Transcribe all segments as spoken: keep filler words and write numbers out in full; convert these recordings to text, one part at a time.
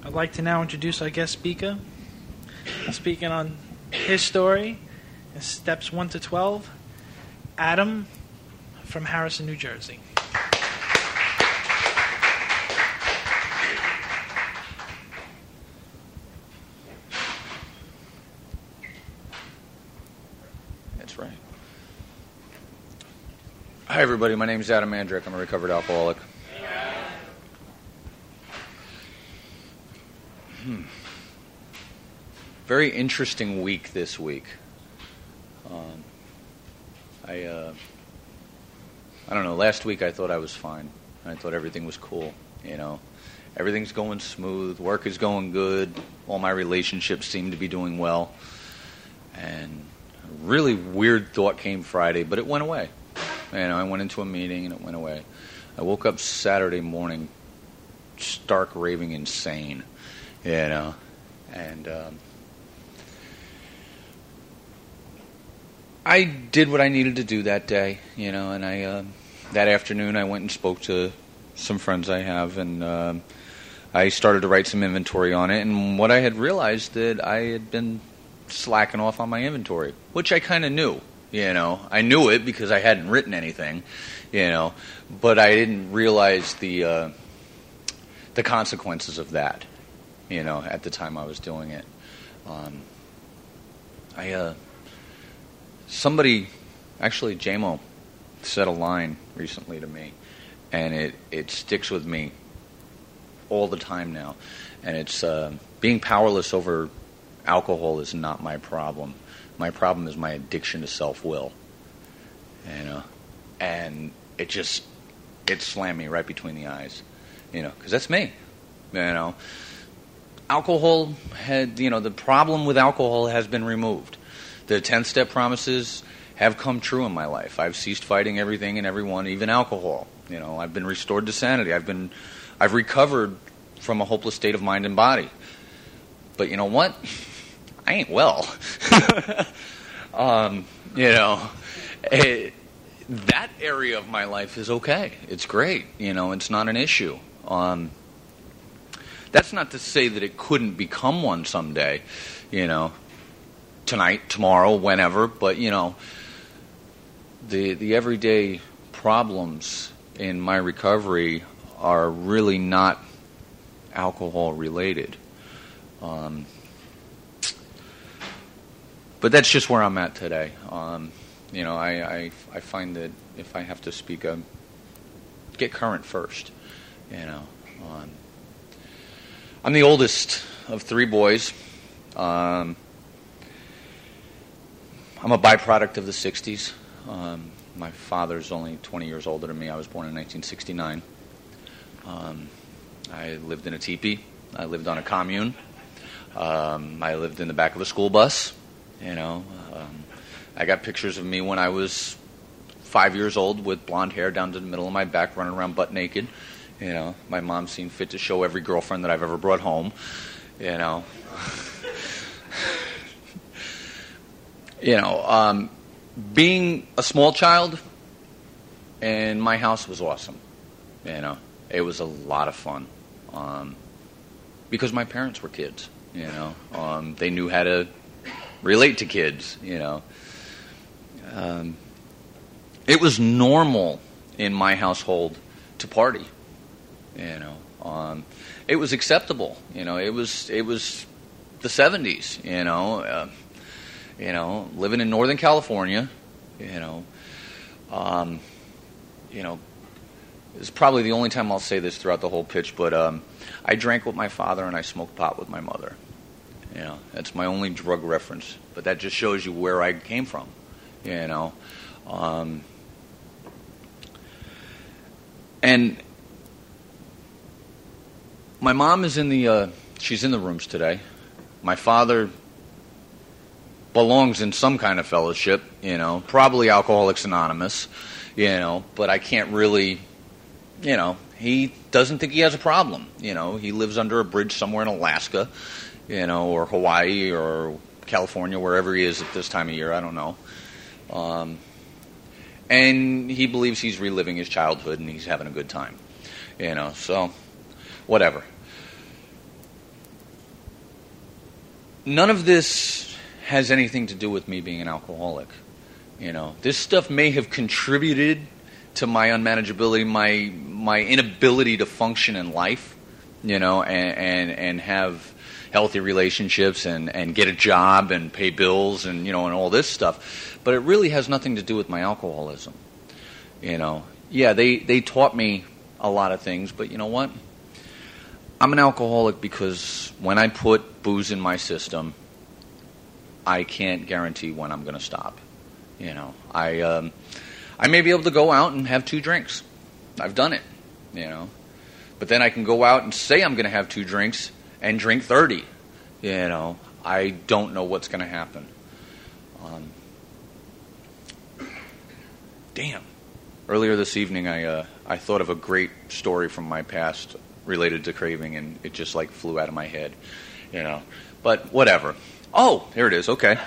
I'd like to now introduce our guest speaker. Speaking on his story, in steps one to twelve, Adam from Harrison, New Jersey. That's right. Hi, everybody. My name is Adam Mandrick. I'm a recovered alcoholic. Hmm. Very interesting week this week. Um, I, uh, I don't know. Last week I thought I was fine. I thought everything was cool. You know, everything's going smooth. Work is going good. All my relationships seem to be doing well. And a really weird thought came Friday, but it went away. You know, I went into a meeting and it went away. I woke up Saturday morning, stark raving insane. You know, and um, I did what I needed to do that day, you know, and I uh, that afternoon I went and spoke to some friends I have, and um, I started to write some inventory on it, and what I had realized that I had been slacking off on my inventory, which I kind of knew, you know. I knew it because I hadn't written anything, you know, but I didn't realize the uh, the consequences of that. You know, at the time I was doing it. Um, I, uh, somebody, actually J M O, said a line recently to me, and it, it sticks with me all the time now. And it's, uh, being powerless over alcohol is not my problem. My problem is my addiction to self-will. You know, and it just, it slammed me right between the eyes, you know, because that's me, you know. Alcohol had, you know, the problem with alcohol has been removed. The ten-step promises have come true in my life. I've ceased fighting everything and everyone, even alcohol. You know, I've been restored to sanity. I've been, I've recovered from a hopeless state of mind and body. But you know what? I ain't well. um, you know, it, that area of my life is okay. It's great. You know, it's not an issue. Um, That's not to say that it couldn't become one someday, you know, tonight, tomorrow, whenever. But, you know, the the everyday problems in my recovery are really not alcohol related. Um, but that's just where I'm at today. Um, you know, I, I, I find that if I have to speak, I get current first, you know. Um, I'm the oldest of three boys. Um, I'm a byproduct of the sixties. Um, my father's only twenty years older than me. I was born in nineteen sixty-nine. Um, I lived in a teepee. I lived on a commune. Um, I lived in the back of a school bus. You know, um, I got pictures of me when I was five years old with blonde hair down to the middle of my back, running around butt naked. You know, my mom seen fit to show every girlfriend that I've ever brought home, you know. you know, um, being a small child in my house was awesome. You know, it was a lot of fun um, because my parents were kids, you know. Um, they knew how to relate to kids, you know. Um, it was normal in my household to party. You know, um, it was acceptable. You know, it was it was the seventies. You know, uh, you know, living in Northern California. You know, um, you know, it's probably the only time I'll say this throughout the whole pitch. But um, I drank with my father and I smoked pot with my mother. You know, that's my only drug reference. But that just shows you where I came from. You know, um, and. My mom is in the, uh, she's in the rooms today. My father belongs in some kind of fellowship, you know, probably Alcoholics Anonymous, you know, but I can't really, you know, he doesn't think he has a problem, you know. He lives under a bridge somewhere in Alaska, you know, or Hawaii or California, wherever he is at this time of year, I don't know. Um, and he believes he's reliving his childhood and he's having a good time, you know, so... whatever. none of this has anything to do with me being an alcoholic. You know, this stuff may have contributed to my unmanageability, my my inability to function in life, you know, and and, and have healthy relationships and, and get a job and pay bills and, you know, and all this stuff. But it really has nothing to do with my alcoholism. You know, yeah, they, they taught me a lot of things, but you know what? I'm an alcoholic because when I put booze in my system, I can't guarantee when I'm going to stop. You know, I um, I may be able to go out and have two drinks. I've done it, you know. But then I can go out and say I'm going to have two drinks and drink thirty. You know, I don't know what's going to happen. Um, damn. Earlier this evening, I uh, I thought of a great story from my past related to craving, and it just like flew out of my head, you know. But whatever. Oh, here it is. Okay.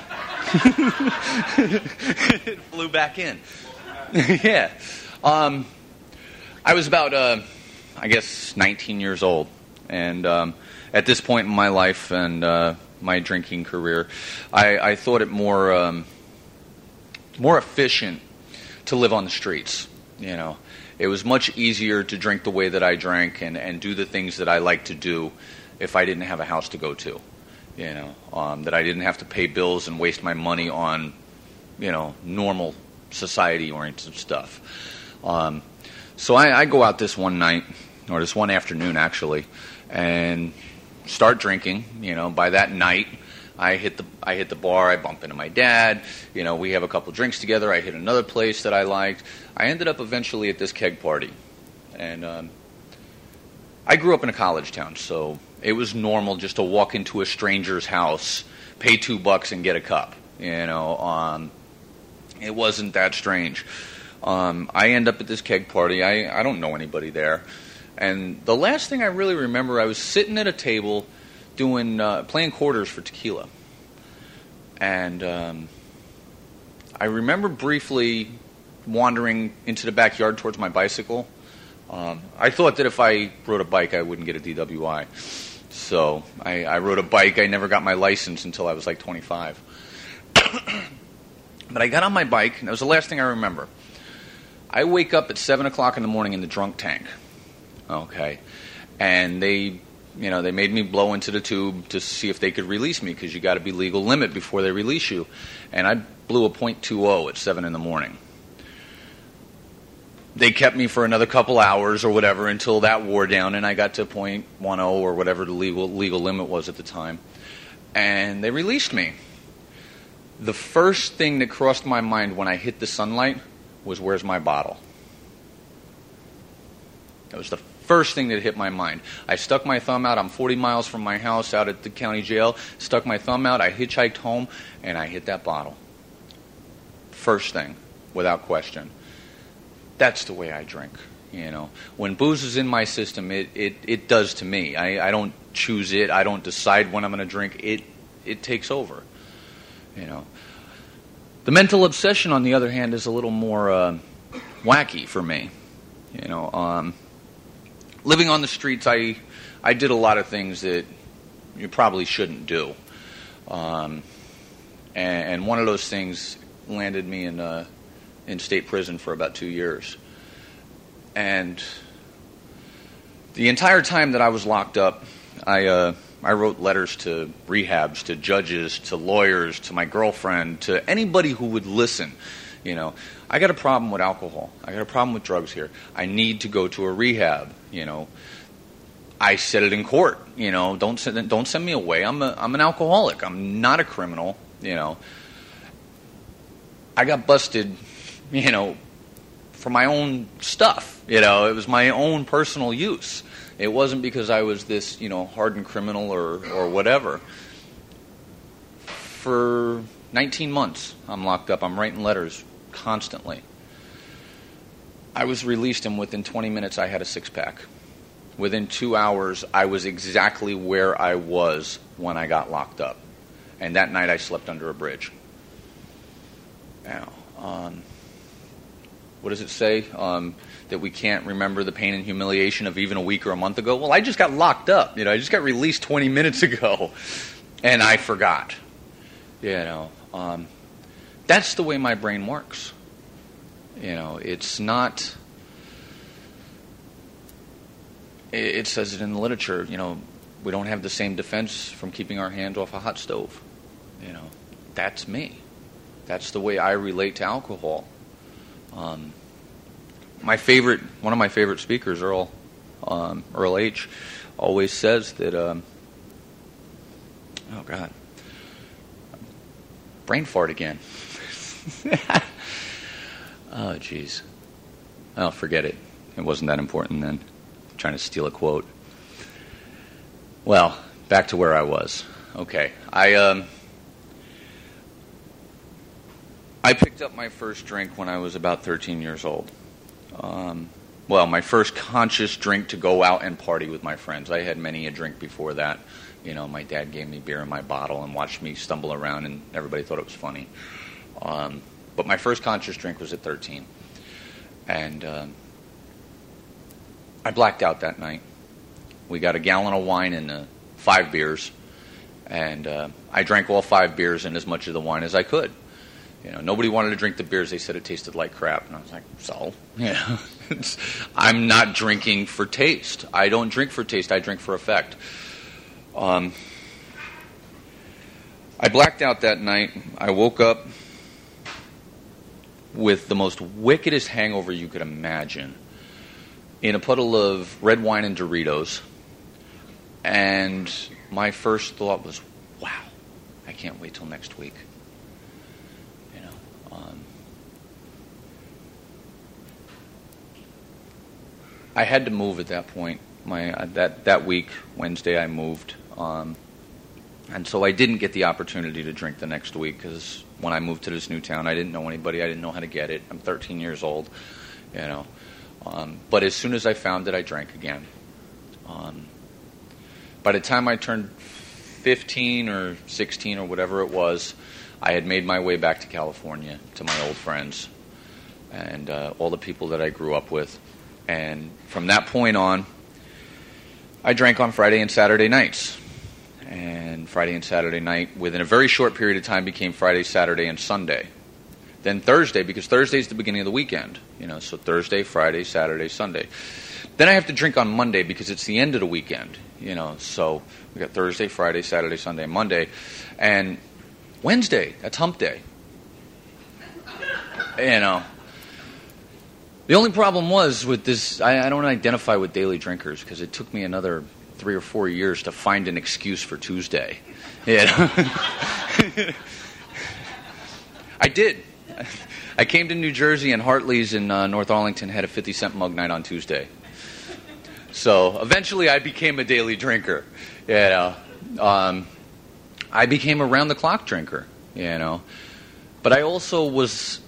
It flew back in. Yeah. Um, I was about, uh, I guess, nineteen years old, and um, at this point in my life and uh, my drinking career, I, I thought it more um, more efficient to live on the streets. You know, it was much easier to drink the way that I drank and, and do the things that I like to do if I didn't have a house to go to. You know, um, that I didn't have to pay bills and waste my money on, you know, normal society-oriented stuff. Um, so I, I go out this one night, or this one afternoon actually, and start drinking. You know, by that night, I hit the I hit the bar. I bump into my dad. You know, we have a couple drinks together. I hit another place that I liked. I ended up eventually at this keg party, and um, I grew up in a college town, so it was normal just to walk into a stranger's house, pay two bucks, and get a cup. You know, um, it wasn't that strange. Um, I end up at this keg party. I, I don't know anybody there, and the last thing I really remember, I was sitting at a table doing uh, playing quarters for tequila, and um, I remember briefly wandering into the backyard towards my bicycle. Um, I thought that if I rode a bike, I wouldn't get a D W I. So I, I rode a bike. I never got my license until I was like twenty-five. But I got on my bike, and that was the last thing I remember. I wake up at seven o'clock in the morning in the drunk tank. Okay. And they, you know, they made me blow into the tube to see if they could release me, because you got to be legal limit before they release you. And I blew a point two oh at seven in the morning. They kept me for another couple hours or whatever until that wore down, and I got to point one oh or whatever the legal legal limit was at the time. And they released me. The first thing that crossed my mind when I hit the sunlight was, where's my bottle? That was the first thing that hit my mind. I stuck my thumb out. I'm forty miles from my house out at the county jail. Stuck my thumb out. I hitchhiked home, and I hit that bottle. First thing, without question. That's the way I drink, you know. When booze is in my system, it, it, it does to me. I, I don't choose it. I don't decide when I'm going to drink. It it takes over, you know. The mental obsession, on the other hand, is a little more uh, wacky for me, you know. Um, living on the streets, I I did a lot of things that you probably shouldn't do, um, and, and one of those things landed me in uh, in state prison for about two years. And the entire time that I was locked up, I uh, I wrote letters to rehabs, to judges, to lawyers, to my girlfriend, to anybody who would listen. You know, I got a problem with alcohol. I got a problem with drugs here. I need to go to a rehab. You know, I said it in court. You know, don't send don't send me away. I'm a I'm an alcoholic. I'm not a criminal. You know, I got busted. You know, for my own stuff. You know, it was my own personal use. It wasn't because I was this, you know, hardened criminal or, or whatever. For nineteen months, I'm locked up. I'm writing letters constantly. I was released, and within twenty minutes, I had a six-pack. Within two hours, I was exactly where I was when I got locked up. And that night, I slept under a bridge. Now, um... what does it say? Um, that we can't remember the pain and humiliation of even a week or a month ago? Well, I just got locked up. You know, I just got released twenty minutes ago. and I forgot. You know, um, that's the way my brain works. You know, it's not. It, it says it in the literature. You know, we don't have the same defense from keeping our hands off a hot stove. You know, that's me. That's the way I relate to alcohol. Um, my favorite, one of my favorite speakers, Earl, um, Earl H, always says that. Um, oh God. Brain fart again. Oh, jeez. Oh, forget it. It wasn't that important then. I'm trying to steal a quote. Well, back to where I was. Okay. I um I picked up my first drink when I was about thirteen years old. Um, well, my first conscious drink to go out and party with my friends. I had many a drink before that. You know, my dad gave me beer in my bottle and watched me stumble around, and everybody thought it was funny. Um, but my first conscious drink was at thirteen. And um, I blacked out that night. We got a gallon of wine and uh, five beers. And uh, I drank all five beers and as much of the wine as I could. You know, nobody wanted to drink the beers. They said it tasted like crap. And I was like, so? Yeah. I'm not drinking for taste. I don't drink for taste. I drink for effect. Um, I blacked out that night. I woke up with the most wickedest hangover you could imagine, in a puddle of red wine and Doritos. And my first thought was, wow, I can't wait till next week. You know, um, I had to move at that point. My uh, that that week, Wednesday, I moved. Um, and so I didn't get the opportunity to drink the next week, because when I moved to this new town, I didn't know anybody. I didn't know how to get it. I'm thirteen years old, you know. Um, but as soon as I found it, I drank again. Um, by the time I turned fifteen or sixteen or whatever it was, I had made my way back to California to my old friends and uh, all the people that I grew up with. And from that point on, I drank on Friday and Saturday nights. And Friday and Saturday night, within a very short period of time, became Friday, Saturday, and Sunday. Then Thursday, because Thursday's the beginning of the weekend. You know, so Thursday, Friday, Saturday, Sunday. Then I have to drink on Monday because it's the end of the weekend. You know, so we got Thursday, Friday, Saturday, Sunday, Monday. And Wednesday, that's hump day. You know. The only problem was with this, I, I don't identify with daily drinkers because it took me another three or four years to find an excuse for Tuesday. You know? I did. I came to New Jersey, and Hartley's in uh, North Arlington had a fifty cent mug night on Tuesday. So eventually I became a daily drinker. You know? um, I became a round-the-clock drinker. You know, but I also was...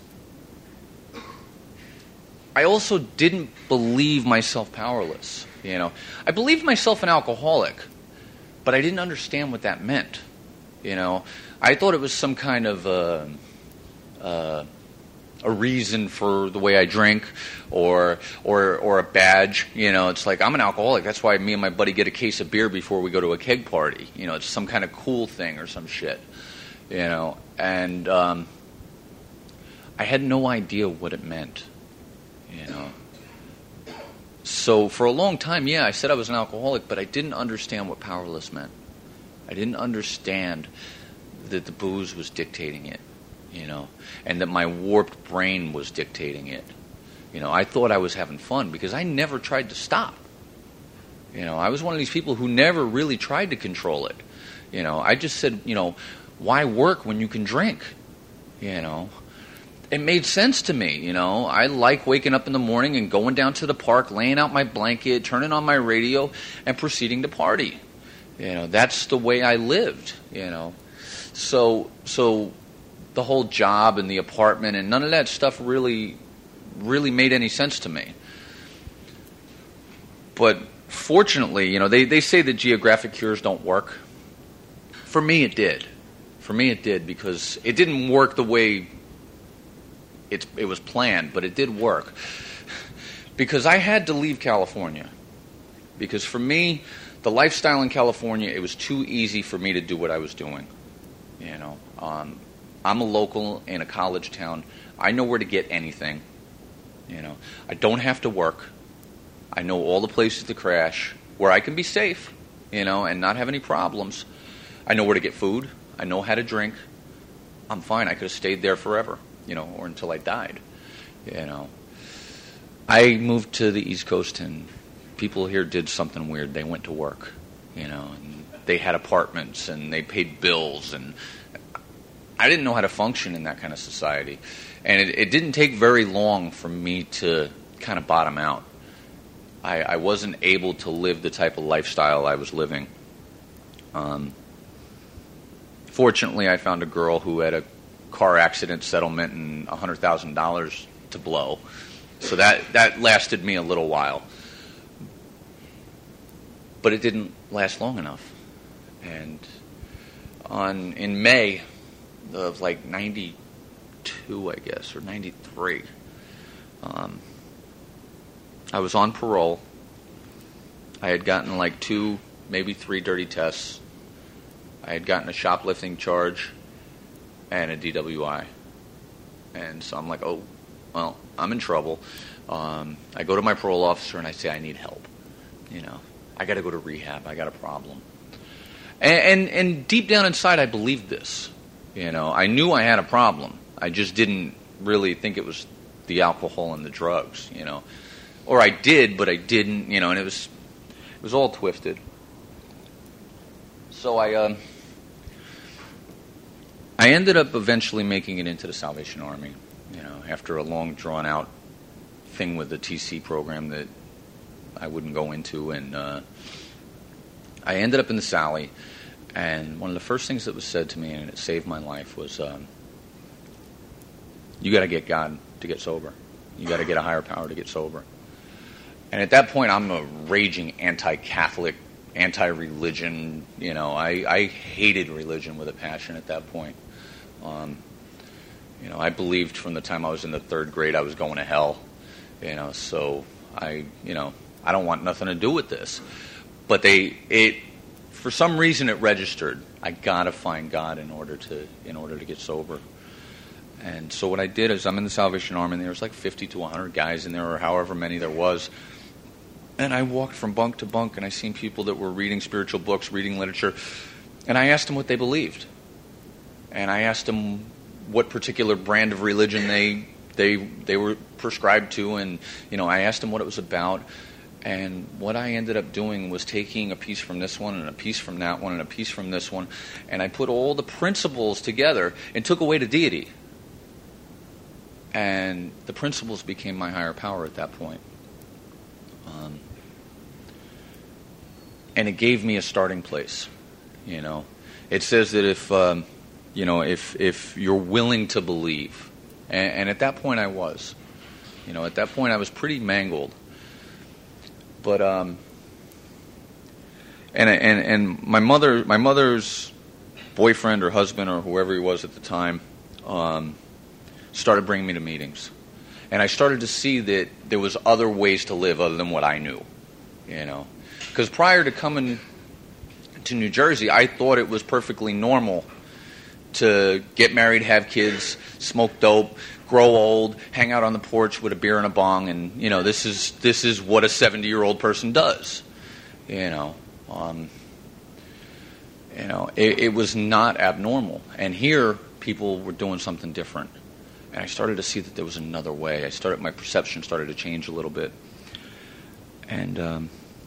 I also didn't believe myself powerless, you know. I believed myself an alcoholic, but I didn't understand what that meant, you know. I thought it was some kind of uh, uh, a reason for the way I drink, or or or a badge, you know. It's like, I'm an alcoholic. That's why me and my buddy get a case of beer before we go to a keg party. You know, it's some kind of cool thing or some shit, you know. And um, I had no idea what it meant. You know, so for a long time, yeah, I said I was an alcoholic, but I didn't understand what powerless meant. I didn't understand that the booze was dictating it, you know, and that my warped brain was dictating it. You know, I thought I was having fun because I never tried to stop. You know, I was one of these people who never really tried to control it. You know, I just said, you know, why work when you can drink? You know. It made sense to me, you know. I like waking up in the morning and going down to the park, laying out my blanket, turning on my radio, and proceeding to party. You know, that's the way I lived, you know. So, so the whole job and the apartment and none of that stuff really, really made any sense to me. But fortunately, you know, they, they say that geographic cures don't work. For me, it did. For me, it did, because it didn't work the way It, it was planned, but it did work. Because I had to leave California. Because for me, the lifestyle in California, it was too easy for me to do what I was doing. You know, um, I'm a local in a college town. I know where to get anything. You know, I don't have to work. I know all the places to crash where I can be safe, you know, and not have any problems. I know where to get food. I know how to drink. I'm fine. I could have stayed there forever, you know, or until I died, you know. I moved to the East Coast, and people here did something weird. They went to work, you know, and they had apartments, and they paid bills, and I didn't know how to function in that kind of society. And it, it didn't take very long for me to kind of bottom out. I, I wasn't able to live the type of lifestyle I was living. Um, fortunately, I found a girl who had a car accident settlement and one hundred thousand dollars to blow. So that, that lasted me a little while. But it didn't last long enough. And on in May of like ninety-two, I guess, or ninety-three, um, I was on parole. I had gotten like two, maybe three dirty tests. I had gotten a shoplifting charge and a D W I. And so I'm like, oh, well, I'm in trouble. Um, I go to my parole officer and I say, I need help. You know, I got to go to rehab. I got a problem. And, and and deep down inside, I believed this. You know, I knew I had a problem. I just didn't really think it was the alcohol and the drugs, you know. Or I did, but I didn't, you know, and it was it was all twisted. So I um, I ended up eventually making it into the Salvation Army, you know, after a long, drawn-out thing with the T C program that I wouldn't go into. And uh, I ended up in the Sally, and one of the first things that was said to me, and it saved my life, was um, you got to get God to get sober. You got to get a higher power to get sober. And at that point, I'm a raging anti-Catholic, anti-religion. You know, I, I hated religion with a passion at that point. Um, you know, I believed from the time I was in the third grade I was going to hell. You know, so I, you know, I don't want nothing to do with this. But they, it, for some reason, it registered. I gotta find God in order to, in order to get sober. And so what I did is I'm in the Salvation Army, and there was like fifty to one hundred guys in there, or however many there was. And I walked from bunk to bunk, and I seen people that were reading spiritual books, reading literature, and I asked them what they believed. And I asked them what particular brand of religion they they they were prescribed to, and you know, I asked them what it was about. And what I ended up doing was taking a piece from this one and a piece from that one and a piece from this one, and I put all the principles together and took away the deity. And the principles became my higher power at that point. Um, and it gave me a starting place. You know, it says that if um, you know if if you're willing to believe, and, and at that point I was. You know, at that point I was pretty mangled. But um, and and and my mother, my mother's boyfriend or husband or whoever he was at the time, um, started bringing me to meetings, and I started to see that there was other ways to live other than what I knew, you know, because prior to coming to New Jersey, I thought it was perfectly normal to get married, have kids, smoke dope, grow old, hang out on the porch with a beer and a bong, and you know, this is this is what a seventy-year-old person does. You know, um, you know, it, it was not abnormal. And here, people were doing something different, and I started to see that there was another way. I started, my perception started to change a little bit, and um,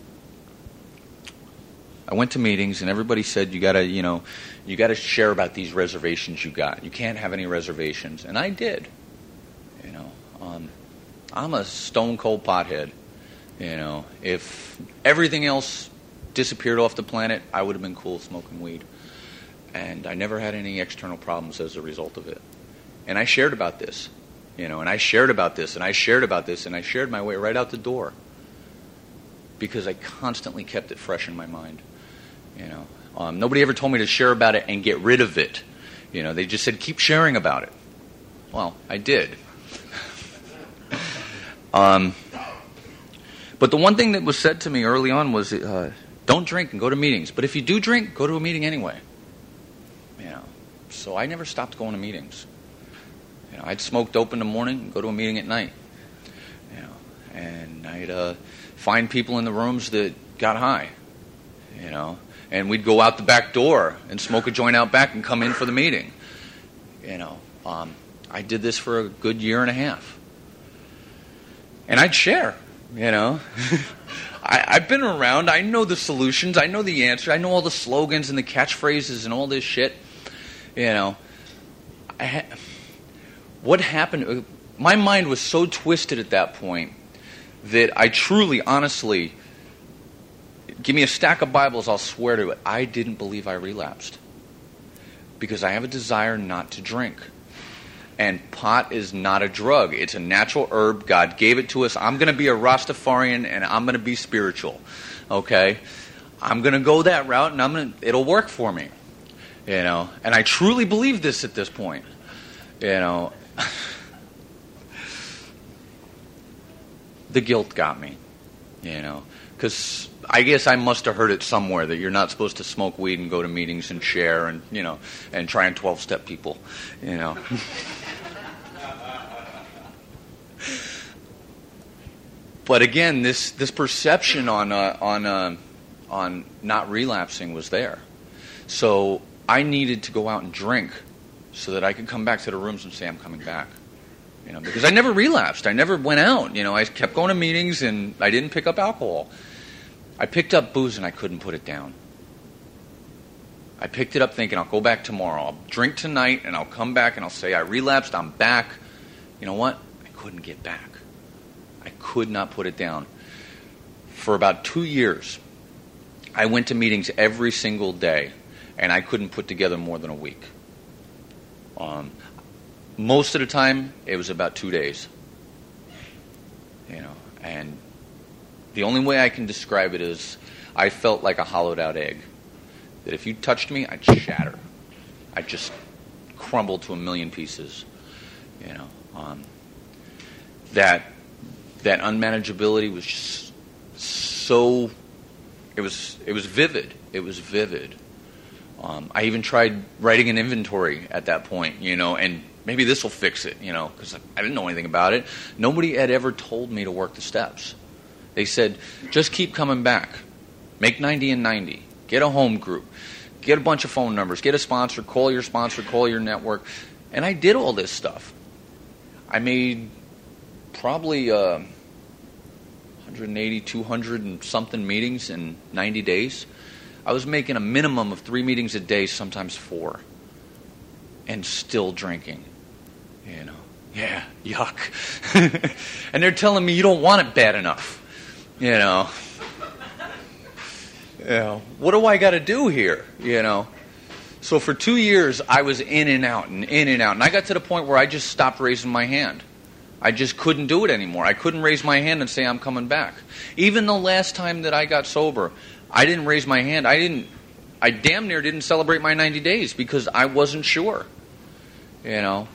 I went to meetings, and everybody said, you gotta, you know, you gotta share about these reservations you got. You can't have any reservations, and I did. You know, um, I'm a stone cold pothead. You know, if everything else disappeared off the planet, I would have been cool smoking weed, and I never had any external problems as a result of it. And I shared about this, you know, and I shared about this, and I shared about this, and I shared my way right out the door because I constantly kept it fresh in my mind. You know, um, nobody ever told me to share about it and get rid of it. You know, they just said, keep sharing about it. Well, I did. um, but the one thing that was said to me early on was, uh, don't drink and go to meetings. But if you do drink, go to a meeting anyway. You know, so I never stopped going to meetings. You know, I'd smoke dope in the morning and go to a meeting at night. You know, and I'd uh, find people in the rooms that got high. You know, and we'd go out the back door and smoke a joint out back and come in for the meeting. You know, um, I did this for a good year and a half. And I'd share, you know. I, I've been around. I know the solutions. I know the answer. I know all the slogans and the catchphrases and all this shit. You know, I ha- what happened? My mind was so twisted at that point that I truly, honestly, give me a stack of Bibles, I'll swear to it, I didn't believe I relapsed. Because I have a desire not to drink. And pot is not a drug. It's a natural herb. God gave it to us. I'm going to be a Rastafarian and I'm going to be spiritual. Okay? I'm going to go that route and I'm going to, it'll work for me. You know? And I truly believe this at this point. You know? The guilt got me. You know? Because I guess I must have heard it somewhere that you're not supposed to smoke weed and go to meetings and share and, you know, and try and twelve-step people. You know? But again, this, this perception on uh, on uh, on not relapsing was there. So I needed to go out and drink so that I could come back to the rooms and say I'm coming back. You know, because I never relapsed. I never went out. You know, I kept going to meetings and I didn't pick up alcohol. I picked up booze and I couldn't put it down. I picked it up thinking I'll go back tomorrow. I'll drink tonight and I'll come back and I'll say I relapsed. I'm back. You know what? I couldn't get back. I could not put it down. For about two years, I went to meetings every single day, and I couldn't put together more than a week. Um, most of the time, it was about two days. You know, and the only way I can describe it is I felt like a hollowed-out egg. That if you touched me, I'd shatter. I'd just crumble to a million pieces. You know, um, that... That unmanageability was just so, it was it was vivid. It was vivid. Um, I even tried writing an inventory at that point, you know, and maybe this will fix it, you know, because I didn't know anything about it. Nobody had ever told me to work the steps. They said, just keep coming back. Make ninety and ninety. Get a home group. Get a bunch of phone numbers. Get a sponsor. Call your sponsor. Call your network. And I did all this stuff. I made probably uh, one hundred eighty, two hundred and something meetings in ninety days. I was making a minimum of three meetings a day, sometimes four, and still drinking. You know, yeah, yuck. And they're telling me you don't want it bad enough. You know, you know, what do I got to do here? You know, so for two years I was in and out and in and out, and I got to the point where I just stopped raising my hand. I just couldn't do it anymore. I couldn't raise my hand and say I'm coming back. Even the last time that I got sober, I didn't raise my hand. I didn't. I damn near didn't celebrate my ninety days because I wasn't sure. You know.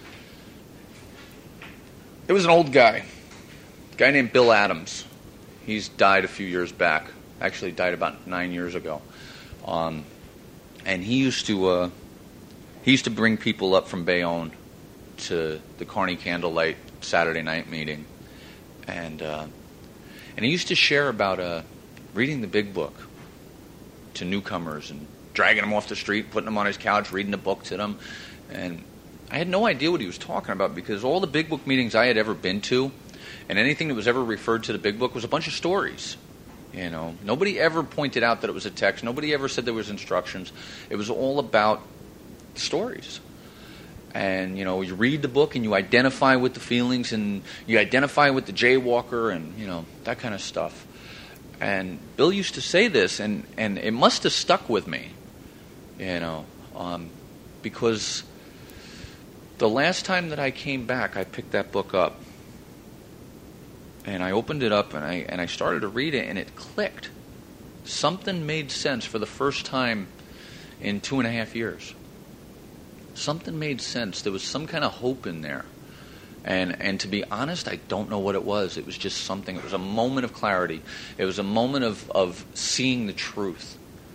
It was an old guy, a guy named Bill Adams. He's died a few years back. Actually, died about nine years ago. Um, and he used to uh, he used to bring people up from Bayonne to the Carney Candlelight Saturday night meeting, and uh, and he used to share about uh, reading the Big Book to newcomers and dragging them off the street, putting them on his couch, reading the book to them. And I had no idea what he was talking about because all the Big Book meetings I had ever been to, and anything that was ever referred to the Big Book was a bunch of stories. You know, nobody ever pointed out that it was a text. Nobody ever said there was instructions. It was all about stories. And, you know, you read the book and you identify with the feelings and you identify with the jaywalker and, you know, that kind of stuff. And Bill used to say this, and, and it must have stuck with me, you know, um, because the last time that I came back, I picked that book up. And I opened it up and I and I started to read it, and it clicked. Something made sense for the first time in two and a half years. Something made sense. There was some kind of hope in there. And and to be honest, I don't know what it was. It was just something. It was a moment of clarity. It was a moment of, of seeing the truth.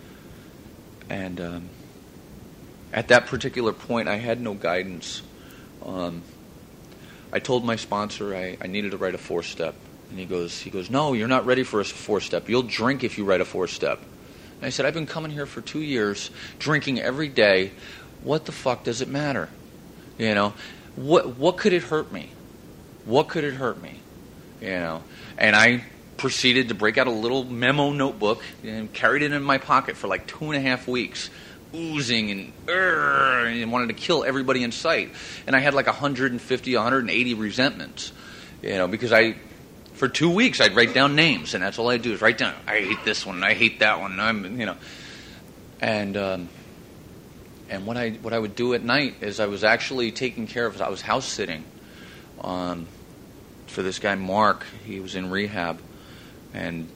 And um, at that particular point, I had no guidance. Um, I told my sponsor I, I needed to write a four-step. And he goes, he goes, no, you're not ready for a four-step. You'll drink if you write a four-step. And I said, I've been coming here for two years, drinking every day. What the fuck does it matter? You know, what what could it hurt me? What could it hurt me? You know, and I proceeded to break out a little memo notebook and carried it in my pocket for like two and a half weeks, oozing and, uh, and wanted to kill everybody in sight. And I had like one hundred fifty, one hundred eighty resentments, you know, because I, for two weeks, I'd write down names, and that's all I'd do is write down, I hate this one, I hate that one, I'm, you know. And um, and what I what I would do at night is I was actually taking care of, I was house sitting um, for this guy Mark. He was in rehab, and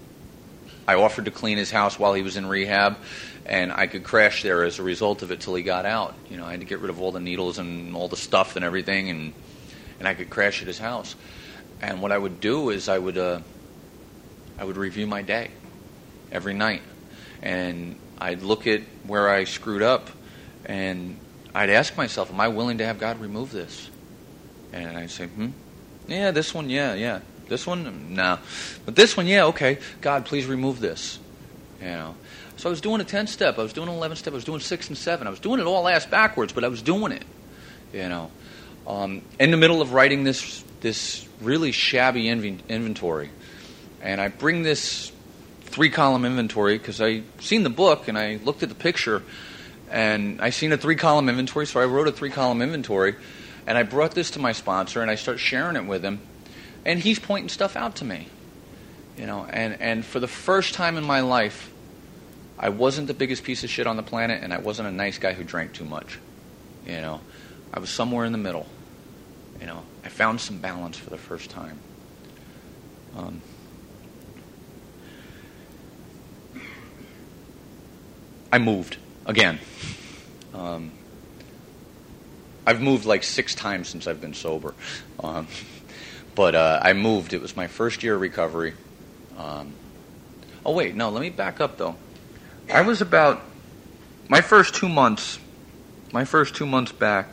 I offered to clean his house while he was in rehab, and I could crash there as a result of it till he got out. You know, I had to get rid of all the needles and all the stuff and everything, and and I could crash at his house. And what I would do is I would uh, I would review my day every night, and I'd look at where I screwed up, and I'd ask myself, am I willing to have God remove this? And I'd say, hmm, yeah, this one, yeah, yeah. This one, no. But this one, yeah, okay. God, please remove this. You know. So I was doing a ten-step, I was doing an eleven-step, I was doing six and seven. I was doing it all ass backwards, but I was doing it. You know. Um, in the middle of writing this this really shabby inv- inventory, and I bring this three-column inventory because I seen the book and I looked at the picture, and I seen a three-column inventory, so I wrote a three-column inventory, and I brought this to my sponsor, and I start sharing it with him, and he's pointing stuff out to me, you know, and, and for the first time in my life, I wasn't the biggest piece of shit on the planet, and I wasn't a nice guy who drank too much, you know. I was somewhere in the middle, you know. I found some balance for the first time. Um, I moved again. Um, I've moved like six times since I've been sober. Um, but uh, I moved. It was my first year of recovery. Um, oh, wait, no, let me back up, though. I was about, my first two months, my first two months back,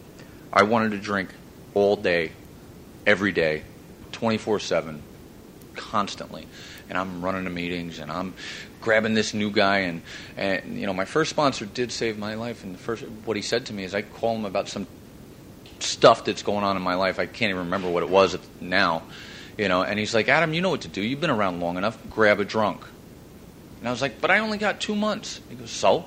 I wanted to drink all day, every day, twenty-four seven, constantly. And I'm running to meetings, and I'm grabbing this new guy, and, and you know, my first sponsor did save my life, and the first, what he said to me is I call him about some stuff that's going on in my life. I can't even remember what it was now, you know, and he's like, Adam, you know what to do. You've been around long enough. Grab a drunk. And I was like, but I only got two months. He goes, so?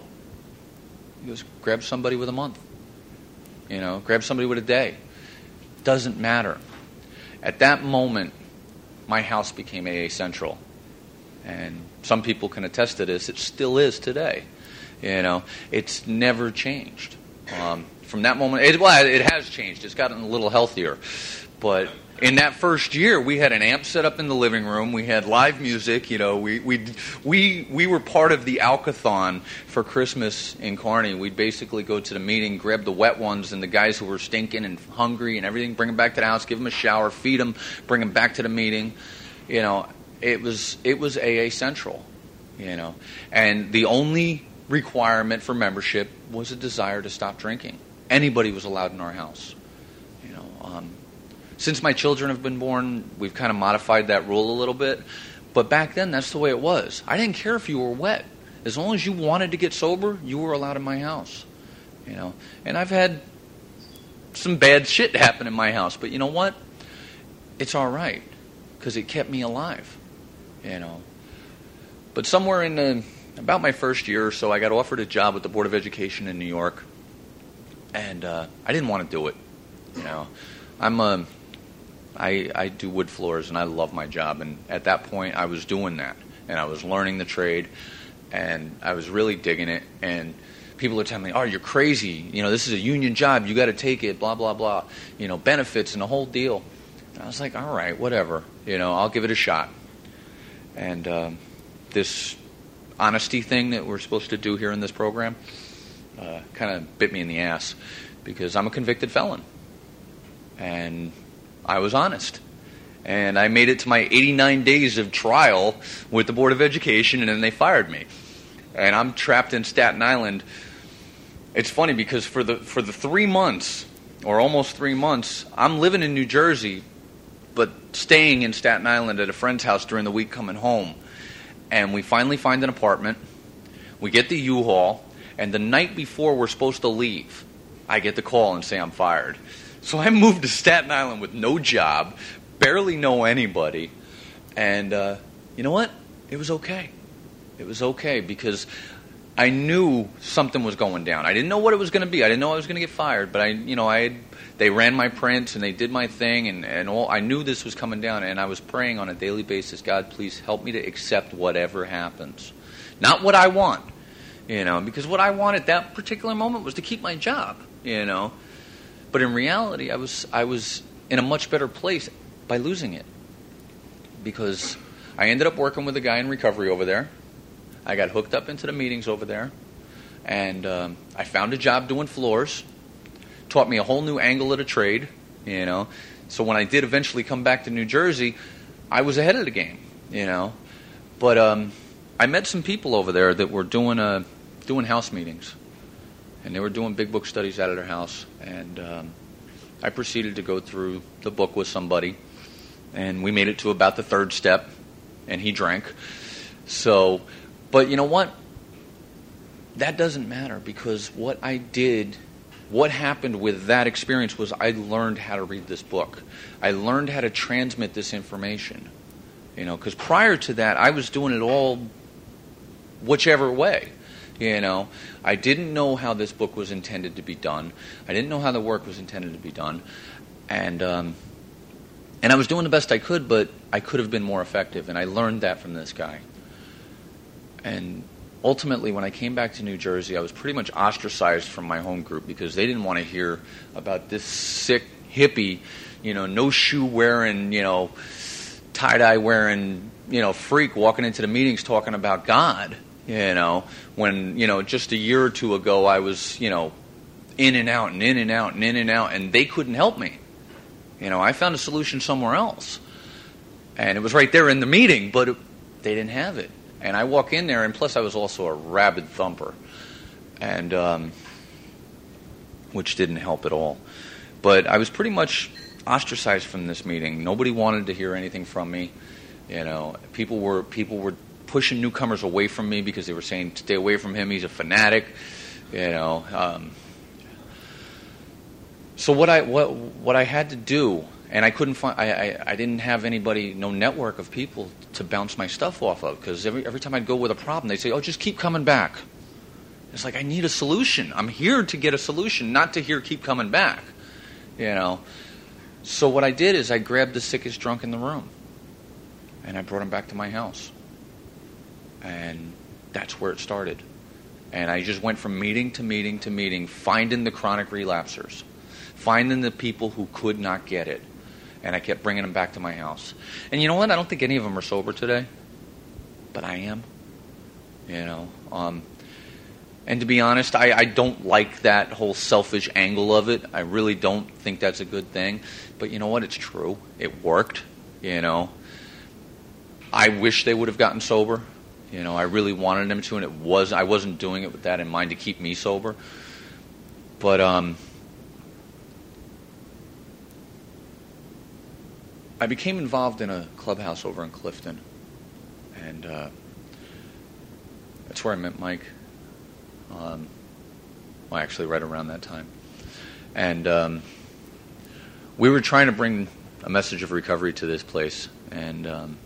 He goes, grab somebody with a month. You know, grab somebody with a day. Doesn't matter. At that moment, my house became A A Central. And some people can attest to this. It still is today. You know, it's never changed. Um, from that moment, it, well, it has changed. It's gotten a little healthier. But in that first year, we had an amp set up in the living room. We had live music. You know, we we we we were part of the Alcathon for Christmas in Kearney. We'd basically go to the meeting, grab the wet ones and the guys who were stinking and hungry and everything, bring them back to the house, give them a shower, feed them, bring them back to the meeting. You know, it was it was A A Central. You know, and the only requirement for membership was a desire to stop drinking. Anybody was allowed in our house. You know. Um, Since my children have been born, we've kind of modified that rule a little bit. But back then, that's the way it was. I didn't care if you were wet. As long as you wanted to get sober, you were allowed in my house. You know, and I've had some bad shit happen in my house. But you know what? It's all right because it kept me alive. You know. But somewhere in the, about my first year or so, I got offered a job with the Board of Education in New York. And uh, I didn't want to do it. You know, I'm a... I, I do wood floors, and I love my job. And at that point, I was doing that, and I was learning the trade, and I was really digging it. And people are telling me, "Oh, you're crazy! You know, this is a union job. You got to take it. Blah blah blah. You know, benefits and the whole deal." And I was like, "All right, whatever. You know, I'll give it a shot." And um, this honesty thing that we're supposed to do here in this program uh, kind of bit me in the ass because I'm a convicted felon. And I was honest. And I made it to my eighty-nine days of trial with the Board of Education, and then they fired me. And I'm trapped in Staten Island. It's funny because for the for the three months, or almost three months, I'm living in New Jersey, but staying in Staten Island at a friend's house during the week coming home. And we finally find an apartment. We get the U-Haul. And the night before we're supposed to leave, I get the call and say I'm fired. So I moved to Staten Island with no job, barely know anybody. And uh, you know what? It was okay. It was okay because I knew something was going down. I didn't know what it was going to be. I didn't know I was going to get fired. But I, you know, I had, they ran my prints and they did my thing, and, and all. I knew this was coming down, and I was praying on a daily basis, God, please help me to accept whatever happens. Not what I want, you know, because what I wanted at that particular moment was to keep my job, you know. But in reality, I was I was in a much better place by losing it, because I ended up working with a guy in recovery over there. I got hooked up into the meetings over there, and um, I found a job doing floors. Taught me a whole new angle of the trade, you know. So when I did eventually come back to New Jersey, I was ahead of the game, you know. But um, I met some people over there that were doing uh, doing house meetings, and they were doing big book studies out of their house. And um, I proceeded to go through the book with somebody, and we made it to about the third step, and he drank. So, but you know what? That doesn't matter, because what I did, what happened with that experience was I learned how to read this book. I learned how to transmit this information. You know, because prior to that, I was doing it all whichever way. You know, I didn't know how this book was intended to be done. I didn't know how the work was intended to be done. And um, and I was doing the best I could, but I could have been more effective. And I learned that from this guy. And ultimately, when I came back to New Jersey, I was pretty much ostracized from my home group because they didn't want to hear about this sick hippie, you know, no shoe wearing, you know, tie-dye wearing, you know, freak walking into the meetings talking about God, you know, when, you know, just a year or two ago I was, you know, in and out and in and out and in and out, and they couldn't help me. You know, I found a solution somewhere else. And it was right there in the meeting, but it, they didn't have it. And I walk in there, and plus I was also a rabid thumper, and um, which didn't help at all. But I was pretty much ostracized from this meeting. Nobody wanted to hear anything from me. You know, people were people were pushing newcomers away from me because they were saying, "Stay away from him. He's a fanatic." You know. Um, so what I what what I had to do. And I couldn't find. I, I, I didn't have anybody, no network of people to bounce my stuff off of. Because every every time I'd go with a problem, they'd say, "Oh, just keep coming back." It's like, I need a solution. I'm here to get a solution, not to hear keep coming back. You know. So what I did is I grabbed the sickest drunk in the room, and I brought him back to my house. And that's where it started. And I just went from meeting to meeting to meeting, finding the chronic relapsers, finding the people who could not get it. And I kept bringing them back to my house. And you know what? I don't think any of them are sober today. But I am. You know. Um, and to be honest, I, I don't like that whole selfish angle of it. I really don't think that's a good thing. But you know what? It's true. It worked. You know. I wish they would have gotten sober. You know, I really wanted them to, and it was I wasn't doing it with that in mind to keep me sober. But um I became involved in a clubhouse over in Clifton, and uh, that's where I met Mike. Um, well, actually, right around that time, and um, we were trying to bring a message of recovery to this place. And um,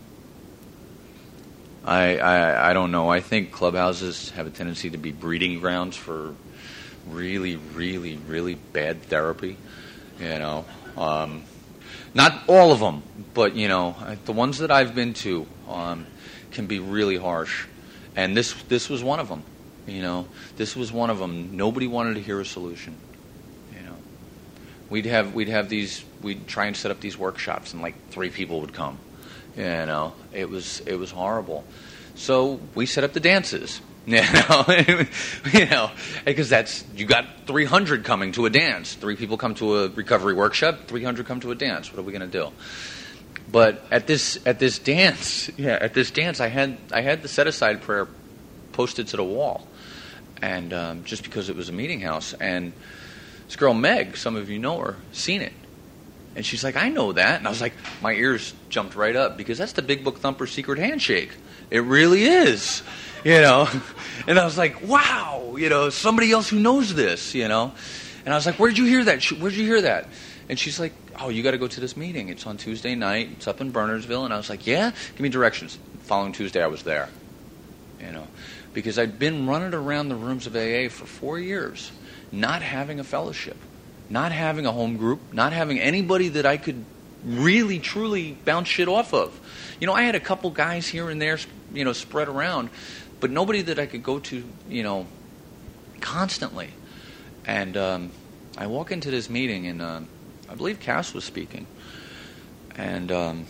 I, I, I don't know. I think clubhouses have a tendency to be breeding grounds for really, really, really bad therapy. You know. Um, Not all of them, but, you know, the ones that I've been to um, can be really harsh. And this this was one of them, you know. This was one of them. Nobody wanted to hear a solution, you know. We'd have we'd have these, we'd try and set up these workshops, and like three people would come, you know. It was, it was horrible. So we set up the dances. You know, you know, because that's, you got three hundred coming to a dance. Three people come to a recovery workshop, three hundred come to a dance. What are we going to do? But at this at this dance, yeah, at this dance, I had I had the set aside prayer posted to the wall, and um, just because it was a meeting house, and this girl Meg, some of you know her, seen it, and she's like, I know that, and I was like, my ears jumped right up because that's the Big Book Thumper secret handshake. It really is. You know, and I was like, wow, you know, somebody else who knows this, you know. And I was like, where'd you hear that? Where'd you hear that? And she's like, oh, you got to go to this meeting. It's on Tuesday night. It's up in Bernardsville. And I was like, yeah, give me directions. The following Tuesday, I was there, you know, because I'd been running around the rooms of A A for four years, not having a fellowship, not having a home group, not having anybody that I could really, truly bounce shit off of. You know, I had a couple guys here and there, you know, spread around, but nobody that I could go to, you know, constantly. And um, I walk into this meeting, and uh, I believe Cass was speaking. And um,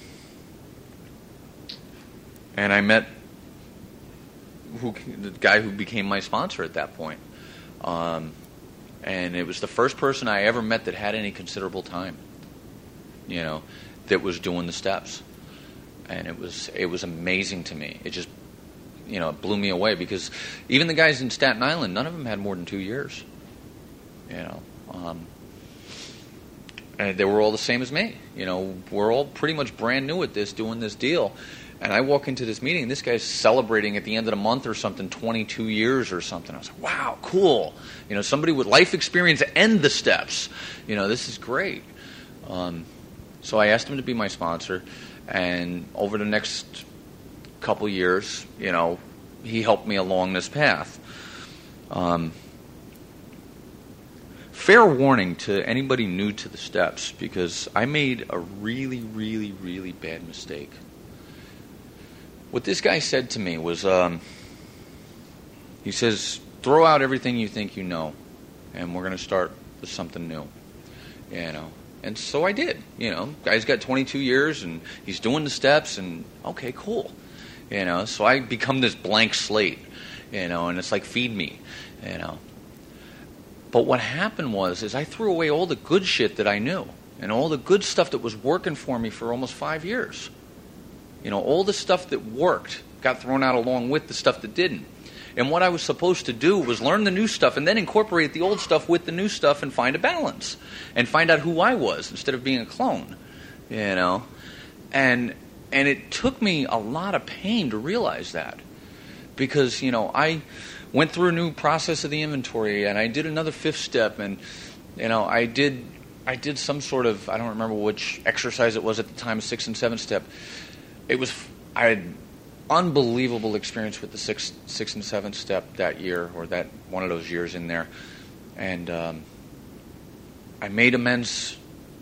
and I met who the guy who became my sponsor at that point. Um, and it was the first person I ever met that had any considerable time, you know, that was doing the steps. And it was it was amazing to me. It just, you know, it blew me away because even the guys in Staten Island, none of them had more than two years. You know, um, and they were all the same as me. You know, we're all pretty much brand new at this, doing this deal. And I walk into this meeting, this guy's celebrating at the end of the month or something, twenty-two years or something. I was like, wow, cool. You know, somebody with life experience and the steps. You know, this is great. Um, so I asked him to be my sponsor. And over the next couple years, you know, he helped me along this path. Um, fair warning to anybody new to the steps, because I made a really, really, really bad mistake. What this guy said to me was, um, he says, throw out everything you think you know, and we're going to start with something new, you know. And so I did, you know. Guy's got twenty-two years, and he's doing the steps, and okay, cool. You know, so I become this blank slate, you know, and it's like, feed me, you know. But what happened was, is I threw away all the good shit that I knew, and all the good stuff that was working for me for almost five years. You know, all the stuff that worked got thrown out along with the stuff that didn't. And what I was supposed to do was learn the new stuff and then incorporate the old stuff with the new stuff and find a balance and find out who I was instead of being a clone, you know. And and it took me a lot of pain to realize that, because, you know, I went through a new process of the inventory, and I did another fifth step, and, you know, I did I did some sort of, I don't remember which exercise it was at the time, sixth and seventh step. It was, I had unbelievable experience with the sixth, sixth and seventh step that year, or that one of those years in there, and um, I made amends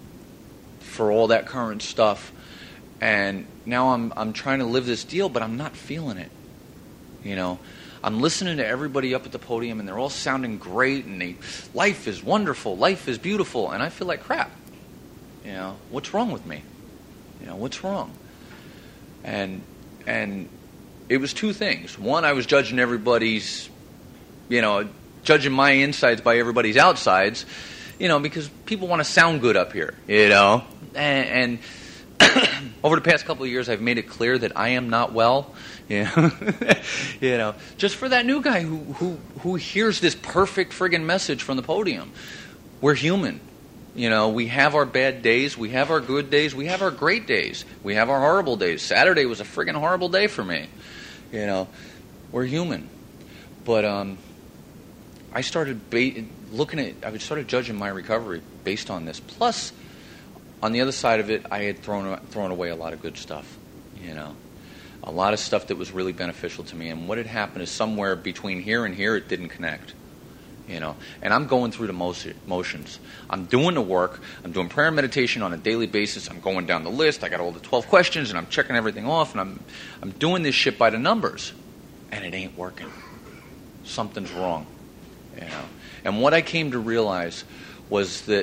for all that current stuff, and now I'm I'm trying to live this deal, but I'm not feeling it. You know, I'm listening to everybody up at the podium, and they're all sounding great, and they, life is wonderful, life is beautiful, and I feel like crap. You know, what's wrong with me? You know, what's wrong? And and it was two things. One, I was judging everybody's, you know, judging my insides by everybody's outsides, you know, because people want to sound good up here, you know. And, and over the past couple of years, I've made it clear that I am not well, you know, you know, just for that new guy who, who, who hears this perfect friggin' message from the podium. We're human. You know, we have our bad days, we have our good days, we have our great days, we have our horrible days. Saturday was a friggin' horrible day for me. You know, we're human. But um, I started ba- looking at, I started judging my recovery based on this. Plus, on the other side of it, I had thrown thrown away a lot of good stuff. You know, a lot of stuff that was really beneficial to me. And what had happened is somewhere between here and here, it didn't connect. You know, and I'm going through the motions. I'm doing the work. I'm doing prayer and meditation on a daily basis. I'm going down the list. I got all the twelve questions, and I'm checking everything off, and I'm I'm doing this shit by the numbers, and it ain't working. Something's wrong, you know. And what I came to realize was that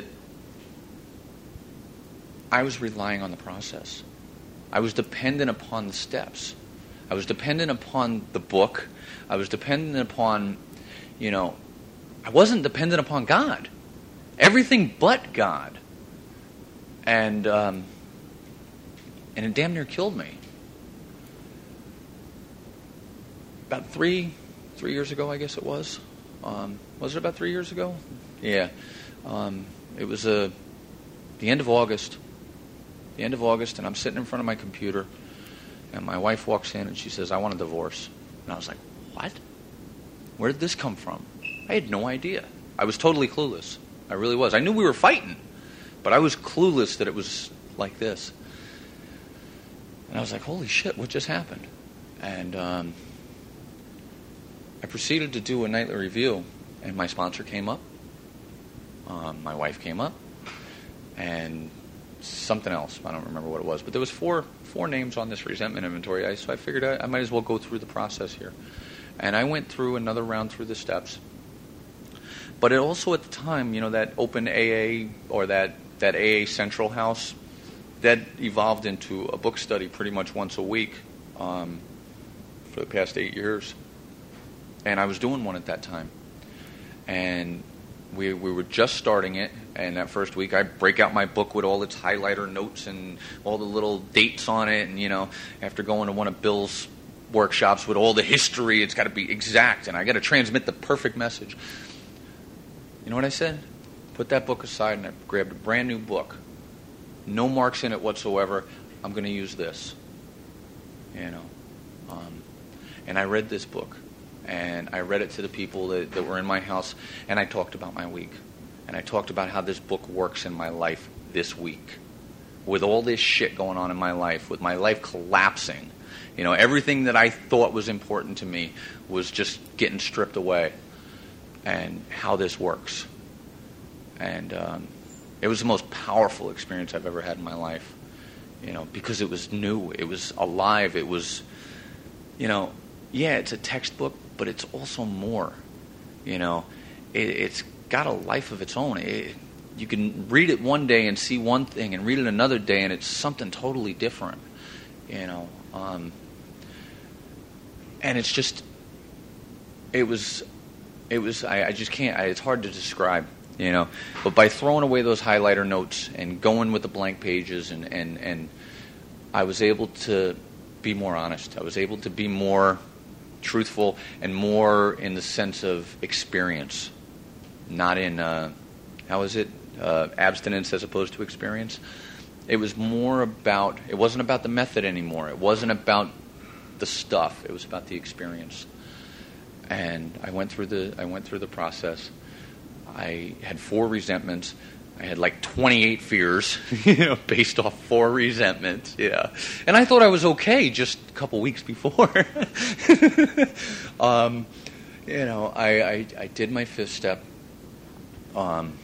I was relying on the process. I was dependent upon the steps. I was dependent upon the book. I was dependent upon, you know, I wasn't dependent upon God. Everything but God. And um, and it damn near killed me. About three, three years ago, I guess it was. Um, was it about three years ago? Yeah. Um, it was uh, the end of August. The end of August, and I'm sitting in front of my computer, and my wife walks in and she says, "I want a divorce." And I was like, "What? Where did this come from?" I had no idea. I was totally clueless. I really was. I knew we were fighting, but I was clueless that it was like this. And I was like, "Holy shit, what just happened?" And um, I proceeded to do a nightly review, and my sponsor came up. Um, my wife came up, and something else. I don't remember what it was, but there was four four names on this resentment inventory. I, so I figured I, I might as well go through the process here. And I went through another round through the steps. But it also at the time, you know, that open A A or that, that A A Central House, that evolved into a book study pretty much once a week um, for the past eight years. And I was doing one at that time. And we we were just starting it, and that first week I break out my book with all its highlighter notes and all the little dates on it, and, you know, after going to one of Bill's workshops with all the history, it's got to be exact, and I got to transmit the perfect message. You know what I said? Put that book aside, and I grabbed a brand new book. No marks in it whatsoever. I'm going to use this. You know. Um, and I read this book. And I read it to the people that, that were in my house, and I talked about my week. And I talked about how this book works in my life this week. With all this shit going on in my life, with my life collapsing. You know, everything that I thought was important to me was just getting stripped away. And how this works. And um, it was the most powerful experience I've ever had in my life. You know, because it was new. It was alive. It was, you know, yeah, it's a textbook, but it's also more. You know, it, it's got a life of its own. It, you can read it one day and see one thing, and read it another day, and it's something totally different. You know, um, and it's just, it was, it was. I, I just can't. I, it's hard to describe. You know, but by throwing away those highlighter notes and going with the blank pages, and and and I was able to be more honest. I was able to be more truthful and more in the sense of experience, not in, uh, how is it, uh, abstinence as opposed to experience. It was more about, it wasn't about the method anymore. It wasn't about the stuff. It was about the experience. And I went through the, I went through the process. I had four resentments. I had like twenty-eight fears, you know, based off four resentments, yeah. And I thought I was okay just a couple weeks before. um, you know, I, I, I did my fifth step. Um,